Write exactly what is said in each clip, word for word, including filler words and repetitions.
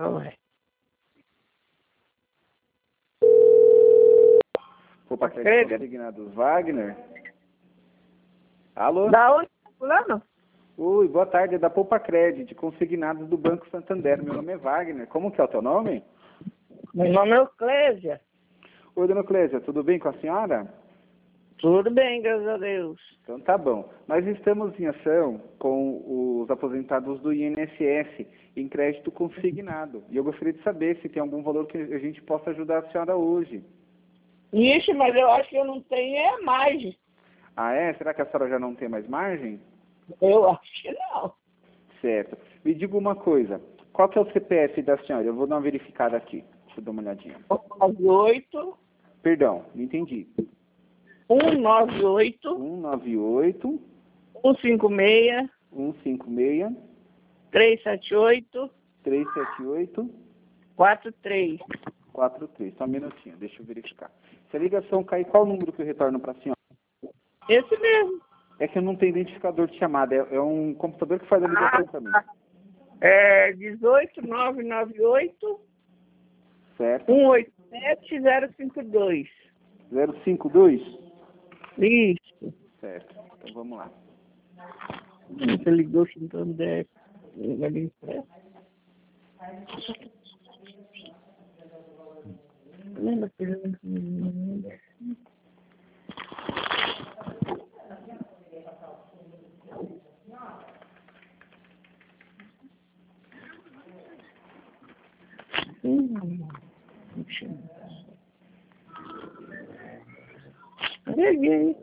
Ué. Poupa Crédito Consignados Wagner. Alô? Da onde tá falando? Oi, boa tarde, é da Poupa Crédito Consignados do Banco Santander. Meu nome é Wagner. Como que é o teu nome? Meu nome é Clésia. Oi, dona Clésia, tudo bem com a senhora? Tudo bem, graças a Deus. Então tá bom. Nós estamos em ação com os aposentados do I N S S em crédito consignado. E eu gostaria de saber se tem algum valor que a gente possa ajudar a senhora hoje. Ixi, mas eu acho que eu não tenho é margem. Ah, é? Será que a senhora já não tem mais margem? Eu acho que não. Certo. Me diga uma coisa. Qual que é o C P F da senhora? Eu vou dar uma verificada aqui. Deixa eu dar uma olhadinha. um nove oito, Perdão, não entendi. um nove oito, um nove oito, um cinco seis, um cinco seis, três sete oito, três sete oito, quatro três. quatro três. Só um minutinho, deixa eu verificar. Se a ligação cair, qual o número que eu retorno para a senhora? Esse mesmo. É que eu não tenho identificador de chamada. É, é um computador que faz a ligação para mim. É dezoito nove nove oito, Certo? um oito sete, zero cinco dois. zero cinco dois? Isso. Certo. Então vamos lá. Você ligou chutando dez. Lembra que eu não. Peguei.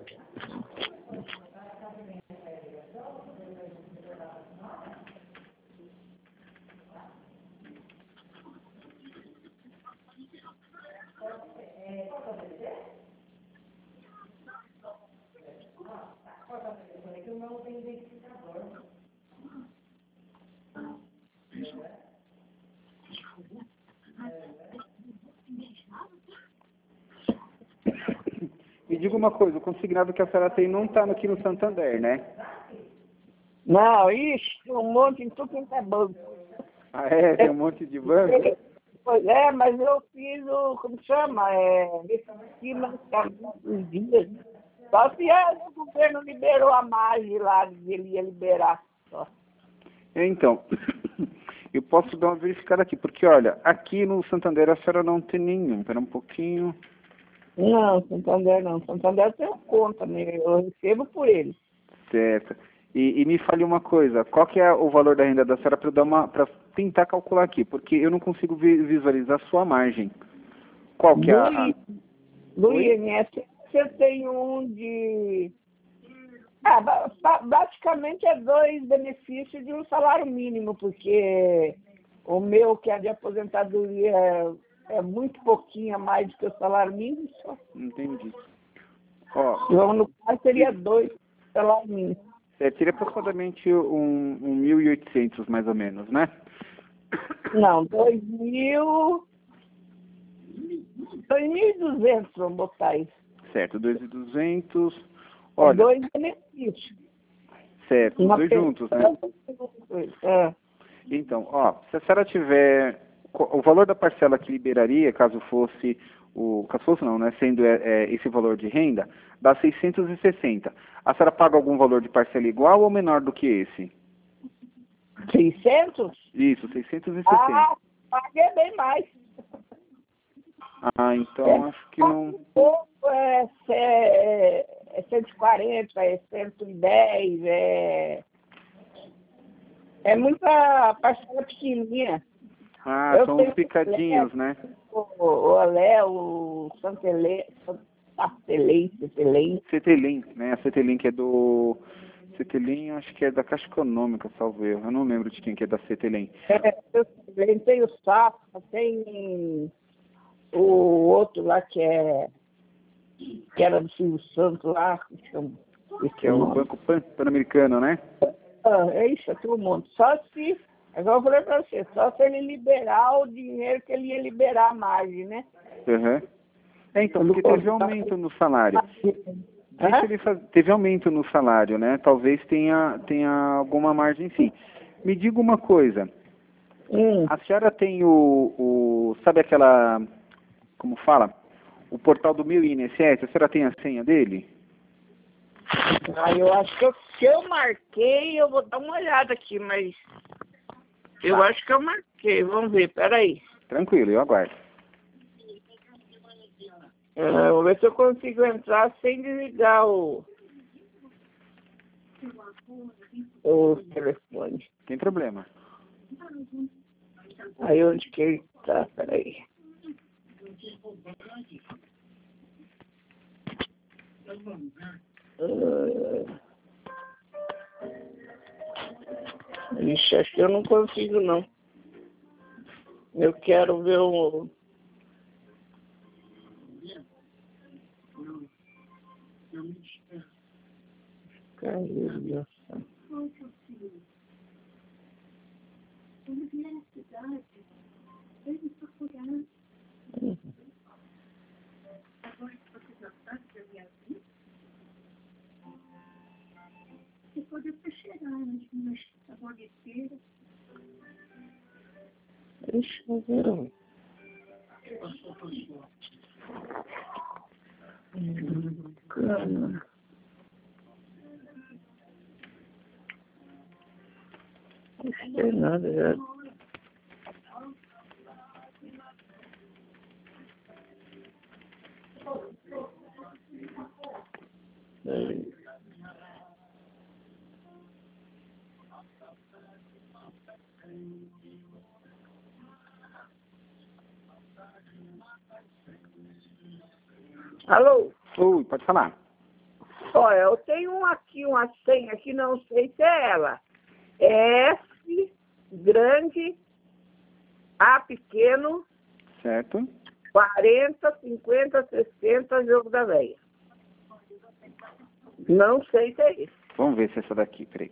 Me diga uma coisa, o consignado que a senhora tem não está aqui no Santander, né? Não, ixi, tem um monte em tudo quanto é banco. Ah, é? Tem um monte de banco? Pois é, mas eu fiz o, como chama, é, aqui nos dias. Só se é, o governo liberou a margem lá, ele ia liberar. Só. É, então, eu posso dar uma verificada aqui, porque olha, aqui no Santander a senhora não tem nenhum. Espera um pouquinho. Não, Santander não. Santander eu tenho conta, né? Eu recebo por ele. Certo. E, e me fale uma coisa, qual que é o valor da renda da senhora para dar uma, para tentar calcular aqui, porque eu não consigo vi- visualizar a sua margem. Qual que é a... a... Do Oi? I N S você tem um de... Ah, ba- ba- basicamente é dois benefícios de um salário mínimo, porque o meu, que é de aposentadoria, é, é muito pouquinho a mais do que o salário mínimo. Só. Entendi. Ó, Então, no caso, seria dois salários mínimos. é, seria aproximadamente um, um mil e oitocentos mais ou menos, né? Não, dois mil... dois mil e duzentos, vamos botar isso. Certo, dois mil e duzentos. É Olha, dois benefícios. certo, os Uma dois juntos, né? É. Então, ó, se a senhora tiver co- o valor da parcela que liberaria, caso fosse o, caso fosse não, né, sendo é, é, esse valor de renda, dá seiscentos e sessenta. A senhora paga algum valor de parcela igual ou menor do que esse? seiscentos? Isso, seiscentos e sessenta. Ah, paguei bem mais. Ah, então acho que não. Um pouco é, é, é cento e quarenta, é cento e dez, é, é muita parcela pequenininha. Ah, Eu são os tenho picadinhos, né? o o Olé, o Santelê, Santelê, Santelê. Cetelin, né? A Cetelin que é do... Cetelin, acho que é da Caixa Econômica, salvo erro. Eu não lembro de quem que é da Cetelin. É, eu também tem o Safra, tem o outro lá que é que era do Silvio Santos lá, como chama? Que é o Banco Pan- Pan-Americano, né? Ah, é isso, aqui um monte. Só se, igual eu falei pra você, só se ele liberar o dinheiro que ele ia liberar a margem, né? Uhum. É, então, porque teve aumento no salário. Deixa ele faz... Teve aumento no salário, né? Talvez tenha, tenha alguma margem sim. Me diga uma coisa. Hum. A senhora tem o, o... Sabe aquela... Como fala? O portal do meu I N S S. A senhora tem a senha dele? Ah, eu acho que eu, se eu marquei, eu vou dar uma olhada aqui, mas... Eu Tá. acho que eu marquei. Vamos ver, peraí. Tranquilo, eu aguardo. É, vou ver se eu consigo entrar sem desligar o... o telefone. Tem problema. Aí onde que ele tá? Peraí. Uh... Ixi, acho que eu não consigo, não. Eu quero ver o... Caramba. Deixa eu ver. Cana. Não tem nada já. Aí. Alô? Oi, pode falar. Olha, eu tenho um aqui, uma senha aqui, não sei se é ela. É S grande, A pequeno, Certo? quarenta, cinquenta, sessenta, jogo da velha. Não sei se é isso. Vamos ver se é essa daqui, peraí.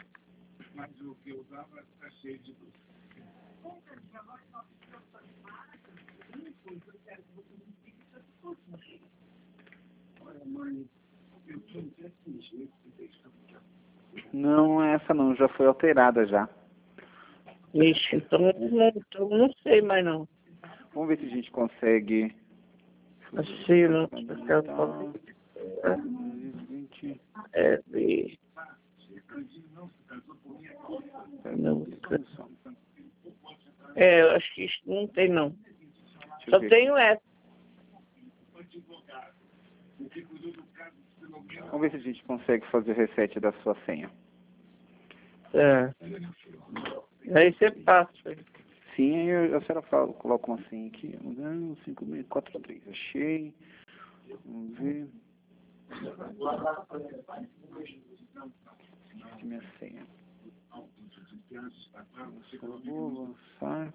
Não, essa não, já foi alterada já. Ixi, então não, então não sei mais não. Vamos ver se a gente consegue. Assim, não. É de... Não. É, eu acho que isso não tem não. Deixa eu Só ver. tenho essa. Vamos ver se a gente consegue fazer o reset da sua senha. É. Aí você passa. Sim, aí eu- a senhora fala, coloca uma senha aqui. um, cinco, seis, quatro, três. Achei. Vamos ver. Esqueci minha senha. Vou avançar.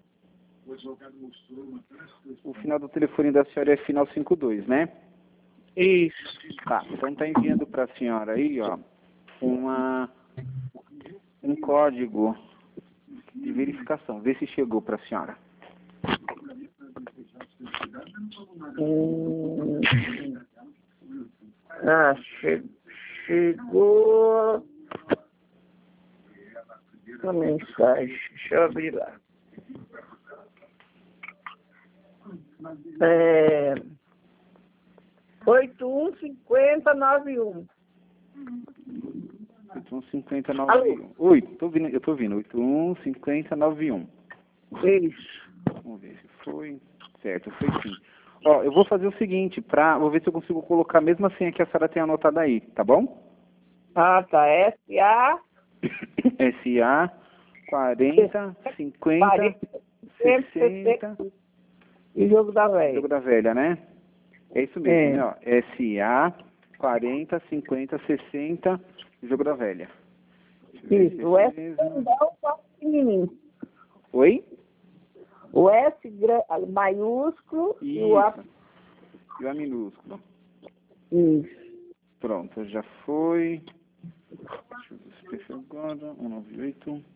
O final do telefone da senhora é final cinquenta e dois, né? Isso. Tá, então tá enviando para a senhora aí, ó, uma, um código de verificação. Vê se chegou para a senhora. Hum. Ah, che chegou a mensagem. Deixa eu abrir lá. É... oito um cinquenta nove um. oito um cinco zero nove um. Oi, tô ouvindo, eu tô ouvindo. oito um cinco zero nove um. Isso. Vamos ver se foi. Certo, foi sim. Ó, eu vou fazer o seguinte, pra, vou ver se eu consigo colocar a mesma senha que a senhora tem anotada aí, tá bom? Ah, tá. S A S A quarenta, cinquenta, sessenta. E jogo da Jogo velha. da velha, né? É isso mesmo, É. né? Ó, S A quarenta, cinquenta, sessenta, jogo da velha. Isso. O S grandão só pequenininho. Oi? O S gra- maiúsculo e o A. Isso. E o A minúsculo. Isso. Pronto, já foi. Deixa eu ver se perfil agora. cento e noventa e oito.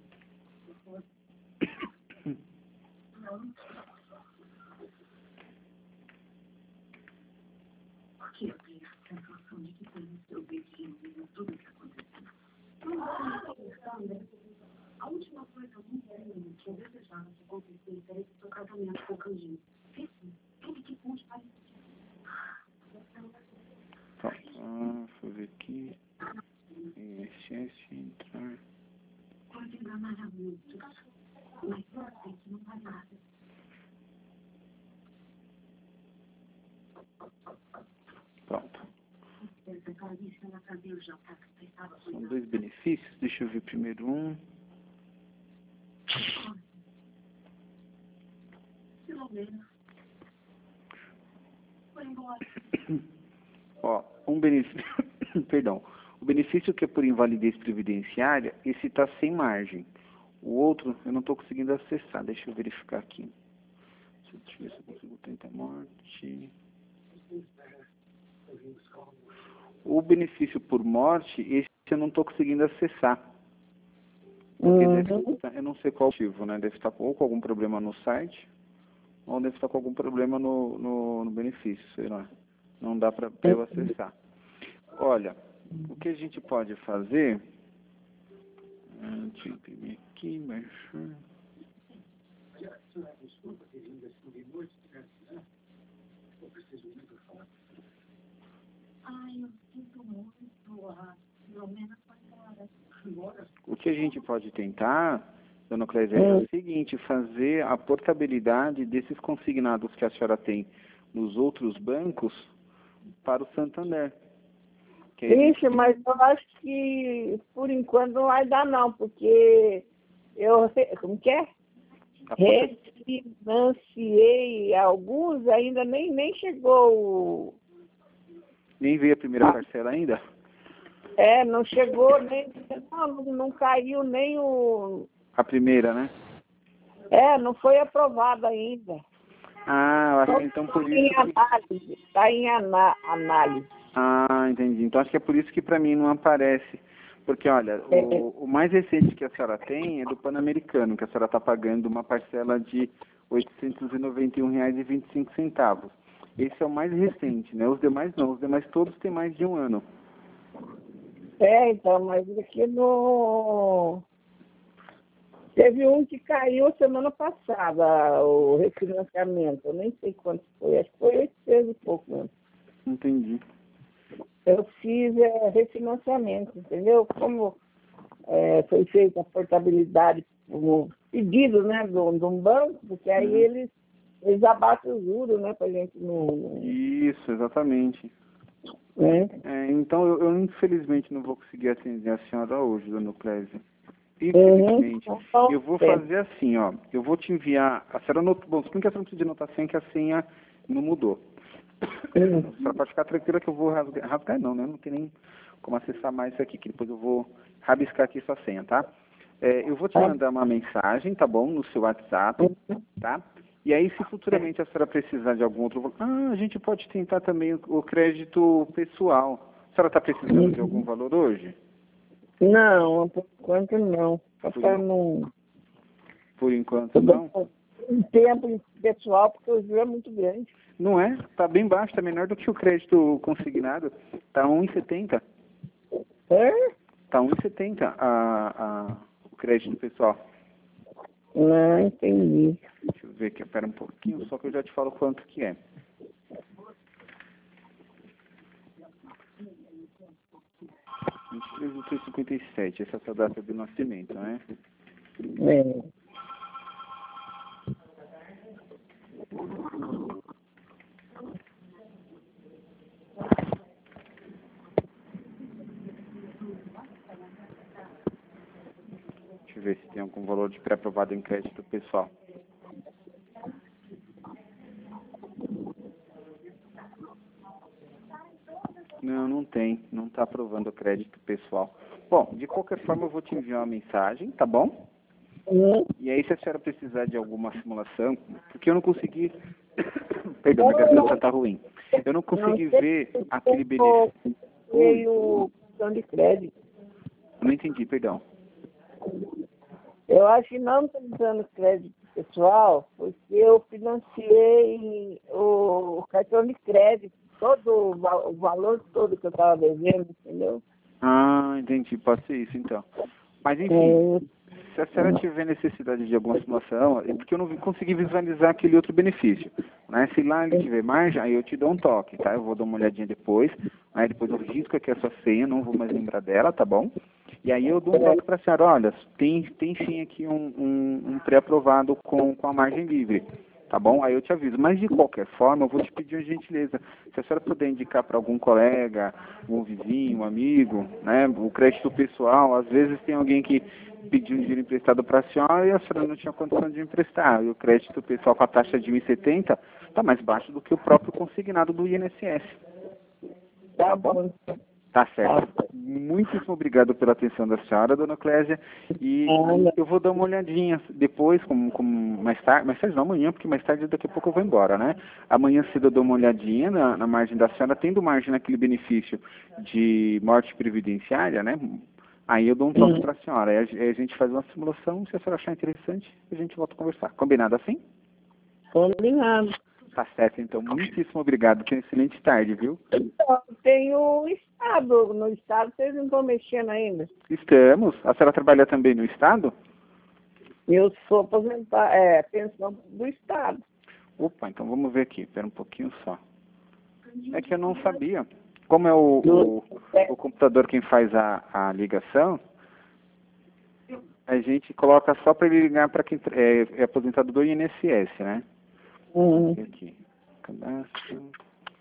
Tá, ah, deixa eu ver aqui. I S S, entrar. Pronto. São dois benefícios. Deixa eu ver primeiro um. Ó, um benefício, perdão, o benefício que é por invalidez previdenciária, esse está sem margem. O outro, eu não estou conseguindo acessar. Deixa eu verificar aqui. Deixa eu ver se eu consigo tentar morte. O benefício por morte, esse eu não estou conseguindo acessar. Porque Uhum. deve estar, eu não sei qual motivo, né? Deve estar ou com algum problema no site, ou deve estar com algum problema no, no, no benefício, sei lá. Não dá para eu acessar. Olha, o que a gente pode fazer... Ah, deixa eu imprimir aqui, baixar... O que a gente pode tentar, dona Clésia, é o seguinte, fazer a portabilidade desses consignados que a senhora tem nos outros bancos para o Santander. Que aí a gente- Ixi, mas eu acho que por enquanto não vai dar não, porque eu, re- como que é? a porta- Refinanciei alguns, ainda nem, nem chegou o... Nem veio a primeira parcela ainda? É, não chegou nem... Não, não caiu nem o... A primeira, né? É, não foi aprovado ainda. Ah, eu acho que então por Está em isso que... análise, está em ana- análise. Ah, entendi. Então acho que é por isso que para mim não aparece. Porque, olha, É. o, o mais recente que a senhora tem é do Pan-Americano, que a senhora está pagando uma parcela de oitocentos e noventa e um reais e vinte e cinco centavos. Esse é o mais recente, né? Os demais não. Os demais todos têm mais de um ano. É, então, mas aqui no... Teve um que caiu semana passada, o refinanciamento. Eu nem sei quanto foi, acho que foi oitocentos e pouco mesmo. Entendi. Eu fiz é, refinanciamento, entendeu? Como é, foi feita a portabilidade como pedido, né, de um de um banco, porque aí Uhum. eles, eles abaixam o juro, né, pra gente não... Isso, exatamente. Né? É, então, eu, eu infelizmente não vou conseguir atender a senhora hoje, dona Clésia. Uhum. Infelizmente. Então, Eu vou é. fazer assim, ó. Eu vou te enviar... A senhora not... Bom, se bem que a senhora não precisa de anotação, que a senha não mudou. Uhum. A senhora pode ficar tranquila que eu vou rasgar... Rasgar não, né? Não tem nem como acessar mais isso aqui, que depois eu vou rabiscar aqui sua senha, tá? É, eu vou te mandar uma mensagem, tá bom? No seu WhatsApp, tá? E aí, se futuramente a senhora precisar de algum outro... Ah, a gente pode tentar também o, o crédito pessoal. A senhora está precisando de algum valor hoje? Não, por enquanto não. Só Por, para en- não... por enquanto, não? Um tempo pessoal, porque o juro é muito grande. Não é? Está bem baixo, está menor do que o crédito consignado. Está um e setenta. É? Está um e setenta a, a, o crédito pessoal. Não, entendi. Deixa eu ver aqui, espera um pouquinho, só que eu já te falo quanto que é. vinte e três de outubro de cinquenta e sete, essa é a sua data de nascimento, né? É. Deixa eu ver se tem algum valor de pré-aprovado em crédito pessoal. Não, não tem. Não está aprovando o crédito pessoal. Bom, de qualquer forma eu vou te enviar uma mensagem, tá bom? Hum. E aí se a senhora precisar de alguma simulação, porque eu não consegui... Perdão, minha garganta está ruim. Eu não consegui Não sei ver se aquele eu benefício. Oi? tenho cartão de crédito. Eu não entendi, perdão. Eu acho que não estou usando crédito pessoal, porque eu financiei o cartão de crédito, todo o, va- o valor todo que eu estava devendo, entendeu? Ah, entendi. Pode ser isso, então. Mas, enfim, É, se a senhora tiver necessidade de alguma simulação, é porque eu não consegui visualizar aquele outro benefício, né? Se lá ele tiver margem, aí eu te dou um toque, tá? Eu vou dar uma olhadinha depois, aí depois eu risco aqui a sua senha, não vou mais lembrar dela, tá bom? E aí eu dou um toque para a senhora, olha, tem, tem sim aqui um, um, um pré-aprovado com, com a margem livre, tá bom? Aí eu te aviso. Mas de qualquer forma, eu vou te pedir uma gentileza. Se a senhora puder indicar para algum colega, um vizinho, um amigo, né? O crédito pessoal, às vezes tem alguém que pediu um dinheiro emprestado para a senhora e a senhora não tinha condição de emprestar. E o crédito pessoal com a taxa de um vírgula setenta está mais baixo do que o próprio consignado do I N S S. Tá bom. Tá certo. Muitíssimo obrigado pela atenção da senhora, dona Clésia. E eu vou dar uma olhadinha depois, como, como mais tarde, mais tarde não, amanhã, porque mais tarde daqui a pouco eu vou embora, né? Amanhã cedo eu dou uma olhadinha na, na margem da senhora, tendo margem naquele benefício de morte previdenciária, né? Aí eu dou um toque para a senhora. Aí a, a gente faz uma simulação, se a senhora achar interessante, a gente volta a conversar. Combinado assim? Combinado. Tá certo, então. Muitíssimo obrigado. Tenha uma excelente tarde, viu? Então, tem o Estado. No Estado vocês não estão mexendo ainda. Estamos. A senhora trabalha também no Estado? Eu sou aposentada, é, pensão do Estado. Opa, então vamos ver aqui. Espera um pouquinho só. É que eu não sabia. Como é o, o, o computador quem faz a, a ligação, a gente coloca só para ele ligar para quem é, é aposentado do I N S S, né? Uhum. Aqui. Cadastro.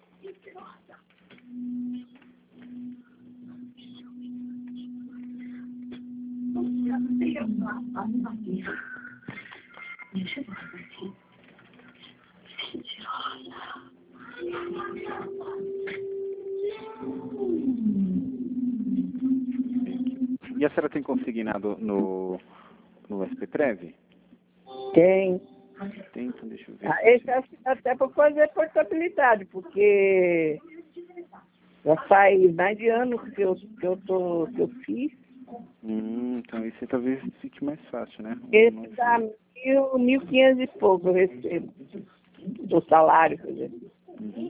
E a senhora tem consignado no, no S P Prev? Tem. Tem, então deixa eu ver. Ah, esse acho que dá até para fazer portabilidade, porque já faz mais de ano que eu, que eu, tô, que eu fiz. Hum, então esse talvez fique mais fácil, né? Esse dá mil, mil quinhentos e pouco eu recebo do salário, quer dizer. Uhum.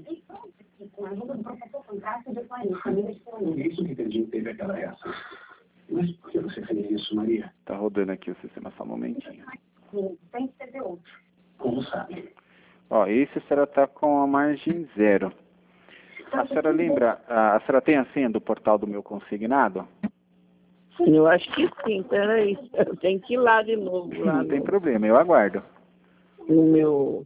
Isso que entendi, teve aquela reação. Mas por que você fez isso, Maria? Tá rodando aqui o sistema só um momentinho. Tem que ter outro. Como sabe? Ó, esse a senhora tá com a margem zero. A senhora lembra, a, a senhora tem a senha do portal do meu consignado? Eu acho que sim, peraí. Eu tenho que ir lá de novo. Lá Não tem no, problema, eu aguardo. no meu...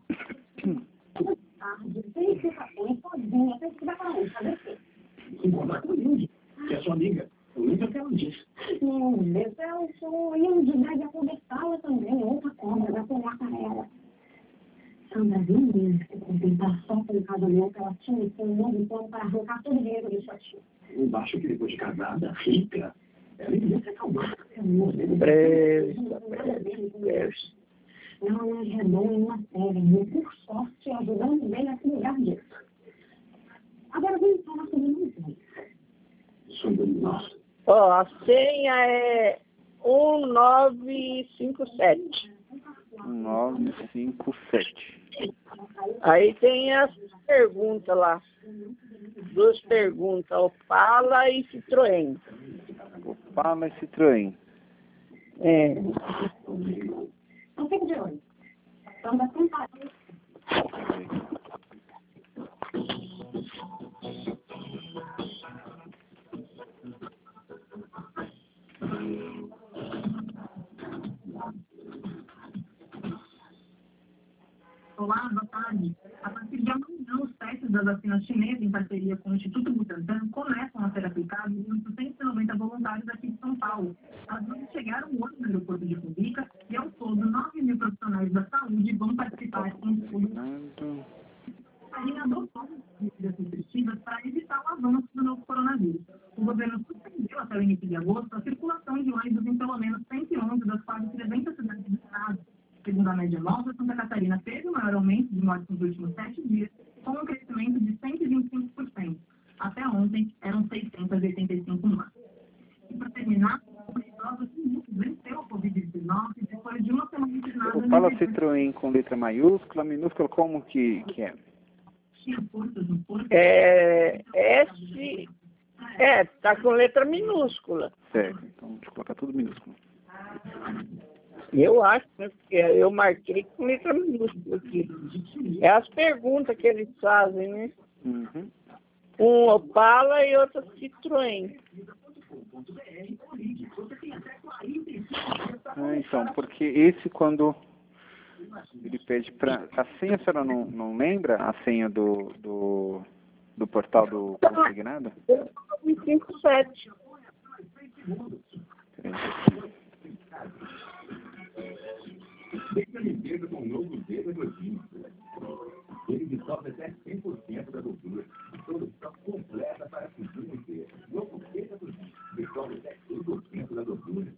Incomodar com o Yuri, que é sua amiga. Eu nunca quero disso. Não, mas eu sou Yuri, deve conversá-la também. Outra cobra, vai pegar para ela. Sandra viu mesmo que compensar só pelo casamento, ela tinha que ter um novo plano para arrancar todo o dinheiro do sua tia. Eu acho que depois de casada, rica, ela devia se acalmar. Presta, presta. Ela é redonda em uma série, e por sorte, ajudando bem a se livrar disso. Agora vamos falar sobre nós. Sobre nós. Ó, a senha é um nove cinco sete. nove cinco sete. Aí tem as perguntas lá. Duas perguntas, Opala e Citroën. Opala e Citroën. É. Não fique de olho. Vamos tentar. Olá, boa tarde. A partir de amanhã, os testes das vacinas chinesas, em parceria com o Instituto Butantan, começam a ser aplicados em oitocentos e noventa voluntários aqui de São Paulo. As duas chegaram hoje no aeroporto de Cumbica e, ao todo, nove mil profissionais da saúde vão participar em estudos. A China adotou medidas restritivas para evitar o avanço do novo coronavírus. O governo suspendeu até o início de agosto a circulação de ônibus em pelo menos cento e onze das quase trezentas cidades do estado. Segundo a média móvel, Santa Catarina teve o maior aumento de mortes nos últimos sete dias, com um crescimento de cento e vinte e cinco por cento. Até ontem, eram seiscentas e oitenta e cinco mortes. E para terminar, o idoso venceu a covid dezenove depois de uma semana internada... Opala Citroën com letra maiúscula, minúscula, como que, que é? É, S, é, tá com letra minúscula. Certo, então deixa eu colocar tudo minúsculo. Eu acho, né? Porque eu marquei com letra minúscula aqui. É as perguntas que eles fazem, né? Uhum. Um Opala e outro Citroën. Ah, então, porque esse quando ele pede para... A senha, a senhora não, não lembra a senha do, do, do portal do consignado? cinco sete. Deixa a limpeza com um novo dedo gordinho. Ele dissolve até cem por cento da gordura. Solução completa para a cozinha inteira. Novo dedo gordinho. Dissolve até cem por cento da gordura.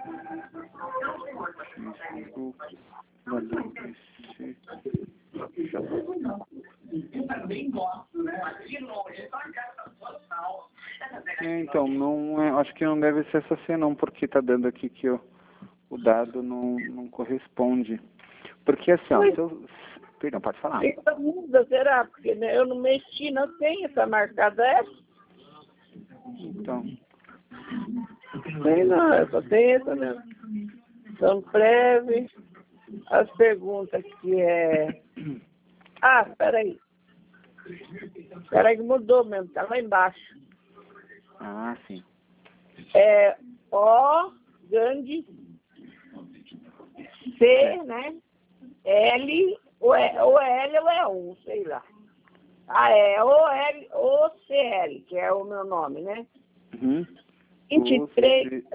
Eu também gosto, né? De longe, só a cara da solução. É, então, não é, acho que não deve ser essa senha não, porque tá dando aqui que o, o dado não, não corresponde. Porque assim, ó, se eu, perdão, pode falar. Fica muda, será? Porque né, eu não mexi, não tem essa marcada essa. Então, Tem não, só tem essa mesmo. Então, breve. As perguntas que é... Ah, peraí. Peraí que mudou mesmo, tá lá embaixo. ah, sim. É O, grande, C, né? L, ou é, ou é L ou é um, sei lá. Ah, é O L, O C L, que é o meu nome, né? Uhum. vinte e três, vinte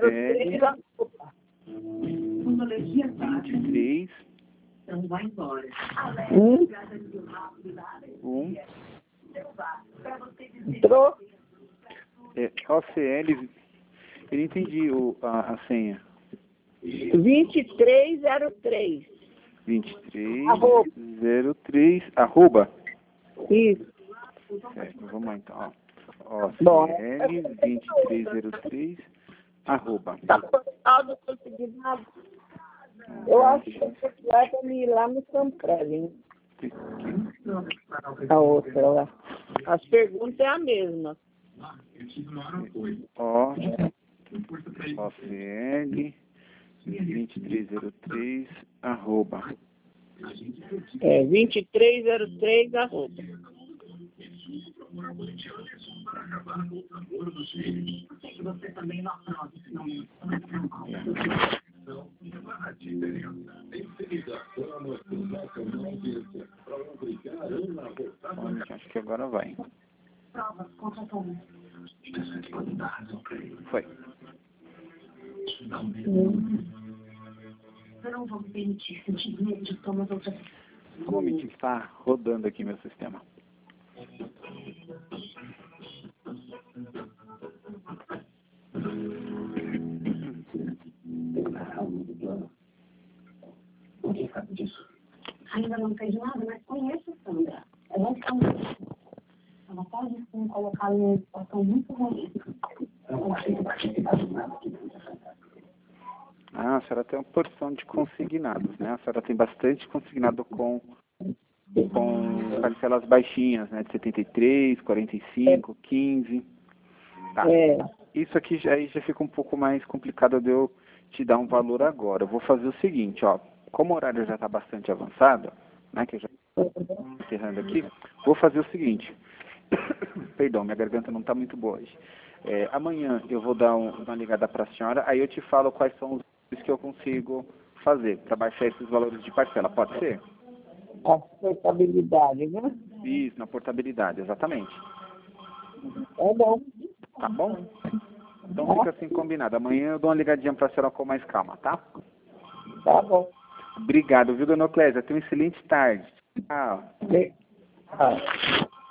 e três, Então vai embora. um, um, entrou, é, O C L, eu não entendi o, a, a senha. vinte e três zero três. vinte e três Arroba. zero três, arroba. Isso. Certo, vamos lá então, ó. Bom. O C L vinte e três zero três, arroba. Tá portal do consignado. Eu acho que você vai para mim ir lá no Sampred, hein? A outra lá. As perguntas é a mesma. O, O C L vinte e três zero três, arroba. É, vinte e três zero três, arroba. Você também não aprova, senão Bom, acho que agora vai. Provas contra todos. Foi. Eu não vou me permitir sentir medo de tomar outras. Só um momentinho que está rodando aqui meu sistema. Ninguém sabe disso. Ainda não fez nada, mas conheço a Sandra. Ela é tão... Ela pode sim colocá-lo numa situação muito ruim. Eu não sei pra que faz nada que não Ah, a senhora tem uma porção de consignados, né? A senhora tem bastante consignado com, com parcelas baixinhas, né? De setenta e três, quarenta e cinco, quinze. Tá. É. Isso aqui já, aí já fica um pouco mais complicado de eu te dar um valor agora. Eu vou fazer o seguinte, ó. Como o horário já está bastante avançado, né? Que eu já estou encerrando aqui, vou fazer o seguinte. Perdão, minha garganta não está muito boa hoje. É, amanhã eu vou dar um, uma ligada para a senhora, aí eu te falo quais são os que eu consigo fazer para baixar esses valores de parcela. Pode ser? A portabilidade, né? Isso, na portabilidade, exatamente. É bom. Tá bom? Então fica assim combinado. Amanhã eu dou uma ligadinha para a senhora com mais calma, tá? Tá bom. Obrigado, viu, dona Oclésia? Tenha uma excelente tarde. Tchau. Ah.